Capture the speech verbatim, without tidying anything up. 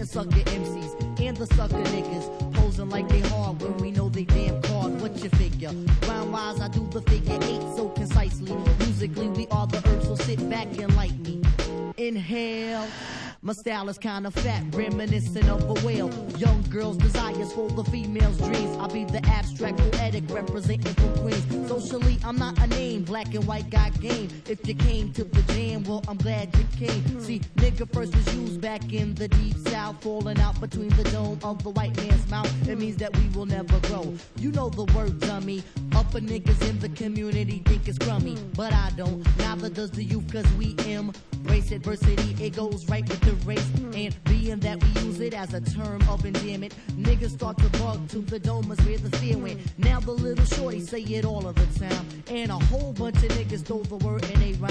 sucker M Cs and the sucker niggas posing like they hard when we know they damn card. What you figure? Round wise, I do the figure eight so concisely. Musically, we are the earth, so sit back and like me. Inhale. My style is kinda fat, reminiscent of a whale. Young girls' desires for the female's dreams. I'll be the abstract poetic representing from Queens. Socially, I'm not a name, black and white got game. If you came to the jam, well, I'm glad you came. See, nigga first was used back in the deep south, falling out between the dome of the white man's mouth. It means that we will never grow. You know the word, dummy. Upper niggas in the community think it's crummy, but I don't. Neither does the youth, cause we embrace adversity. It goes right with the race, and being that we use it as a term of endearment, niggas start to bug to the dome is where the fear went. Now the little shorty say it all of the time, and a whole bunch of niggas stole the word and they rhyme.